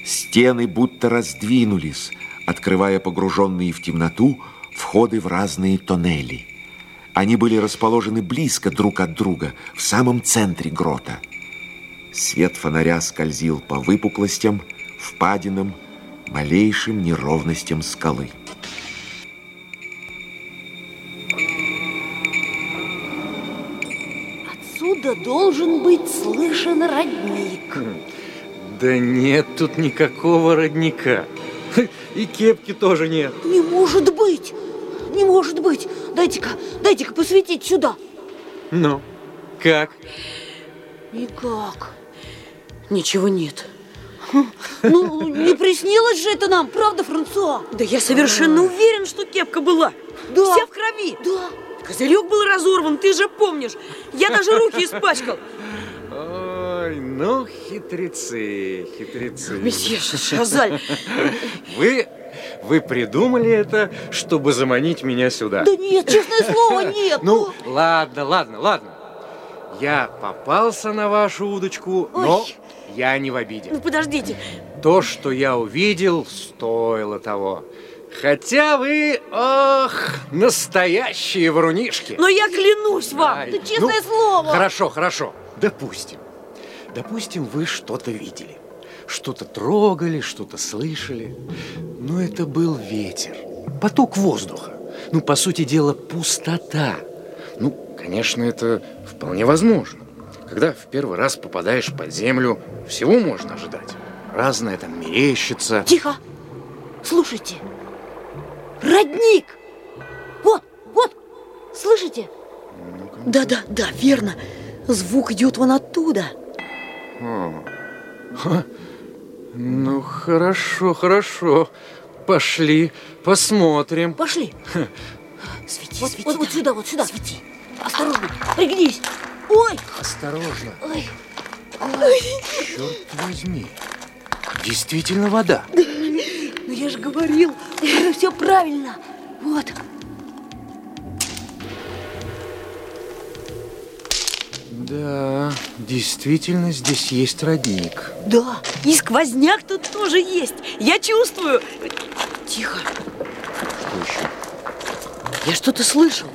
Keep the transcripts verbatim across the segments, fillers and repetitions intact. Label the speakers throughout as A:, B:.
A: Стены будто раздвинулись, открывая погруженные в темноту входы в разные тоннели. Они были расположены близко друг от друга, в самом центре грота. Свет фонаря скользил по выпуклостям, впадинам, малейшим неровностям скалы.
B: Отсюда должен быть слышен родник.
C: Да нет тут никакого родника. И кепки тоже нет.
B: Не может быть! Не может быть! Дайте-ка, дайте-ка посветить сюда.
C: Ну, как?
B: Никак. Ничего нет. Ну, не приснилось же это нам, правда, Франсуа?
D: Да я совершенно уверен, что кепка была.
B: Да.
D: Вся в крови.
B: Да.
D: Козырек был разорван, ты же помнишь. Я даже руки испачкал.
C: Ой, ну, хитрецы, хитрецы.
D: Месье Шазаль.
C: Вы, вы придумали это, чтобы заманить меня сюда.
B: Да нет, честное слово, нет.
C: Ну, ладно, ладно, ладно. Я попался на вашу удочку, но
B: Ой.
C: я не в обиде.
D: Ну, подождите.
C: То, что я увидел, стоило того. Хотя вы, ох, настоящие врунишки.
D: Но я клянусь вам.
C: Ай,
B: Да честное
C: ну,
B: слово.
C: Хорошо, хорошо. Допустим. Допустим, вы что-то видели. Что-то трогали, что-то слышали. Но это был ветер, поток воздуха. Ну, по сути дела, пустота. Ну, конечно, это вполне возможно. Когда в первый раз попадаешь под землю, всего можно ожидать. Разное там мерещится.
B: Тихо. Слушайте. Родник. Вот, вот. Слышите?
D: Да-да, да, верно. Звук идет вон оттуда.
C: О. Ха. Ну, хорошо, хорошо. Пошли, посмотрим.
B: Пошли.
D: Свети,
B: Вот,
D: свети.
B: вот, вот
D: давай.
B: сюда, вот сюда.
D: Свети.
B: Осторожно. Пригнись. Ой.
C: Осторожно.
B: Ой.
C: Черт возьми. Действительно вода.
B: Ну я же говорил, все правильно. Вот.
C: Да, действительно здесь есть родник.
D: Да, и сквозняк тут тоже есть. Я чувствую. Тихо.
C: Что еще?
D: Я что-то слышал.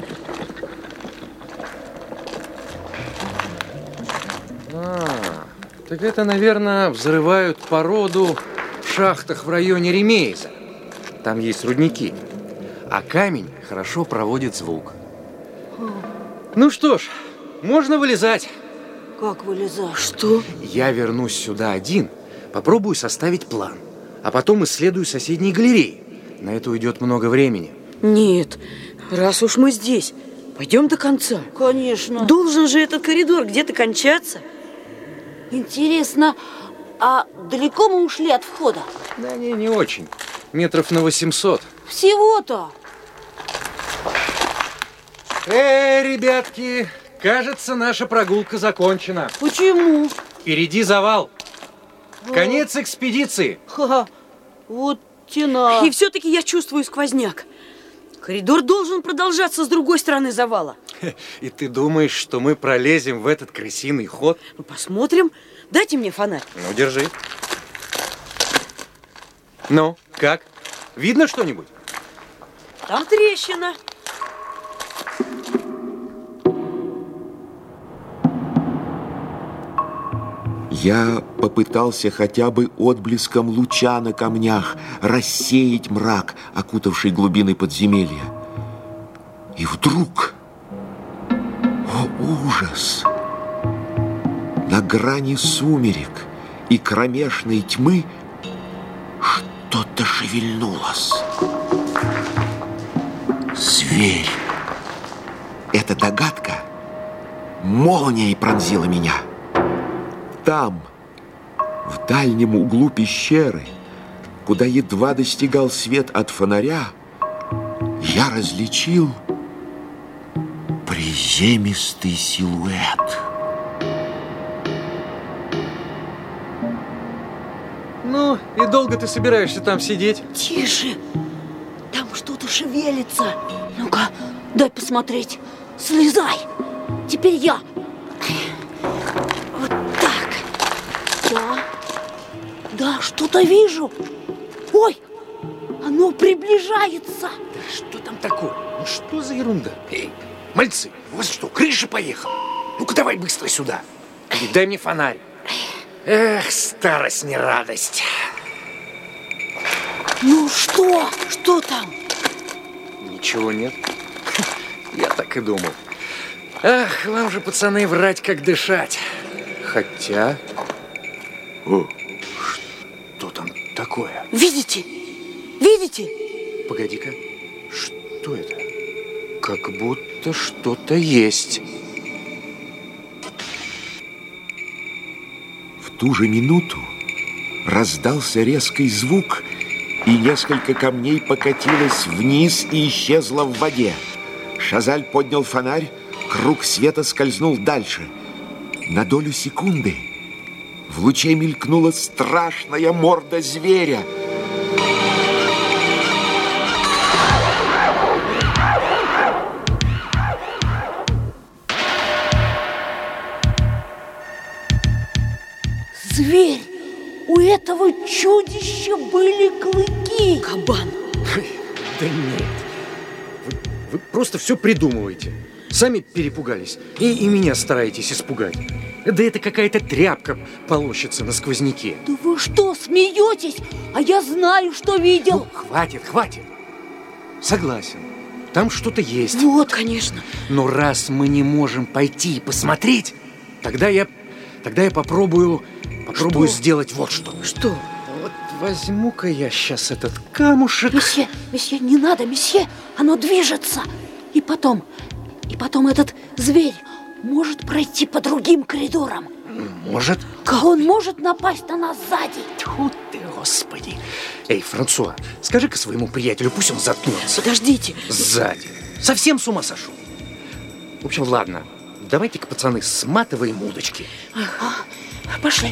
C: А, так это, наверное, взрывают породу в шахтах в районе Ремейза. Там есть рудники. А камень хорошо проводит звук. Ну что ж, можно вылезать.
B: Как вылезать?
D: Что?
C: Я вернусь сюда один, попробую составить план, а потом исследую соседние галереи. На это уйдет много времени.
D: Нет, раз уж мы здесь, пойдем до конца.
B: Конечно.
D: Должен же этот коридор где-то кончаться.
B: Интересно, а далеко мы ушли от входа?
C: Да не, не очень. Метров на восемьсот.
B: Всего-то.
C: Эй, ребятки, кажется, наша прогулка закончена.
B: Почему?
C: Впереди завал. Конец экспедиции.
B: Ха-ха. Вот тена.
D: И все-таки я чувствую сквозняк. Коридор должен продолжаться с другой стороны завала.
C: И ты думаешь, что мы пролезем в этот крысиный ход?
D: Ну, посмотрим. Дайте мне фонарь.
C: Ну, держи. Ну, как? Видно что-нибудь?
D: Там трещина.
A: Я попытался хотя бы отблеском луча на камнях рассеять мрак, окутавший глубины подземелья. И вдруг, о ужас! На грани сумерек и кромешной тьмы что-то шевельнулось. Зверь! Эта догадка молнией пронзила меня. Там, в дальнем углу пещеры, куда едва достигал свет от фонаря, я различил приземистый силуэт.
C: Ну, и долго ты собираешься там сидеть?
B: Тише. Там что-то шевелится. Ну-ка, дай посмотреть. Слезай. Теперь я. Вот так. Да. Да, что-то вижу. Ой, оно приближается.
C: Да что там такое? Ну что за ерунда? Эй, мальцы, у вас что, крыша поехала? Ну-ка давай быстро сюда. И дай мне фонарь. Эх, старость не радость.
B: Ну что? Что там?
C: Ничего нет. Я так и думал. Ах, вам же, пацаны, врать, как дышать. Хотя... О, что там такое?
D: Видите? Видите?
C: Погоди-ка. Что это? Как будто что-то есть.
A: В ту же минуту раздался резкий звук, и несколько камней покатилось вниз и исчезло в воде. Шазаль поднял фонарь, круг света скользнул дальше. На долю секунды в луче мелькнула страшная морда зверя.
B: Зверь! У этого чудища были клыки.
D: Кабан.
C: Да нет. Вы, вы просто все придумываете. Сами перепугались и, и меня стараетесь испугать. Да это какая-то тряпка полощется на сквозняке.
B: Да вы что, смеетесь? А я знаю, что видел.
C: Ну, хватит, хватит. Согласен, там что-то есть.
D: Вот, конечно.
C: Но раз мы не можем пойти и посмотреть, тогда я, тогда я попробую, попробую
D: Что?
C: сделать вот что.
D: Что?
C: Вот возьму-ка я сейчас этот камушек.
B: Месье, месье, не надо, месье. Оно движется. И потом, и потом этот зверь может пройти по другим коридорам.
C: Может.
B: Он может напасть на нас сзади.
C: Тьфу ты, Господи. Эй, Франсуа, скажи-ка своему приятелю, пусть он заткнется.
D: Подождите.
C: Сзади. Совсем с ума сошел. В общем, ладно. Давайте-ка, пацаны, сматываем удочки.
B: Ага, пошли.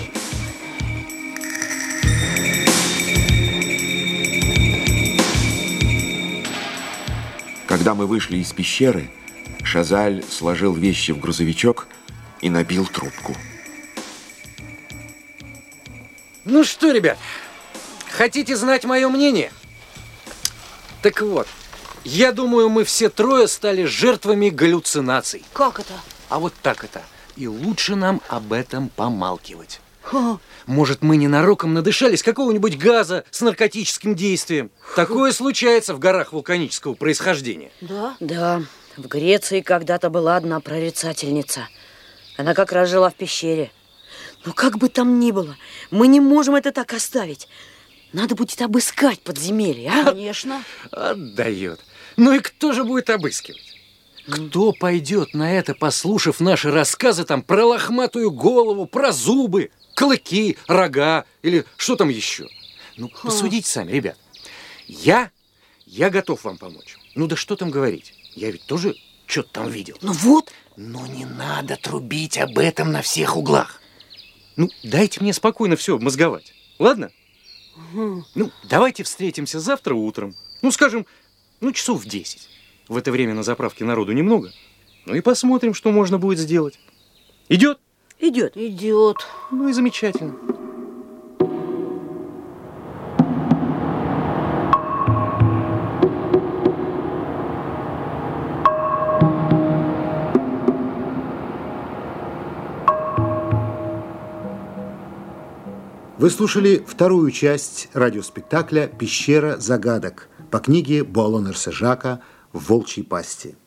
A: Когда мы вышли из пещеры, Шазаль сложил вещи в грузовичок и набил трубку.
C: Ну что, ребят, хотите знать мое мнение? Так вот, я думаю, мы все трое стали жертвами галлюцинаций.
B: Как это?
C: А вот так это. И лучше нам об этом помалкивать.
B: Ха.
C: Может, мы ненароком надышались какого-нибудь газа с наркотическим действием? Такое случается в горах вулканического происхождения.
B: Да?
D: Да, в Греции когда-то была одна прорицательница. Она как раз жила в пещере. Но как бы там ни было, мы не можем это так оставить. Надо будет обыскать подземелье, а?
B: Конечно.
C: Отдает. Ну и кто же будет обыскивать? Кто пойдет на это, послушав наши рассказы там про лохматую голову, про зубы, клыки, рога или что там еще? Ну, посудите сами, ребят. Я, я готов вам помочь. Ну да что там говорить? Я ведь тоже что-то там видел.
B: Ну вот.
C: Но не надо трубить об этом на всех углах. Ну, дайте мне спокойно все обмозговать. Ладно?
B: Угу.
C: Ну, давайте встретимся завтра утром. Ну, скажем, ну, часов в десять. В это время на заправке народу немного. Ну и посмотрим, что можно будет сделать. Идет?
D: Идет.
B: Идет.
C: Ну и замечательно.
E: Вы слушали вторую часть радиоспектакля «Пещера загадок» по книге Буало Нерсежака «В волчьей пасти».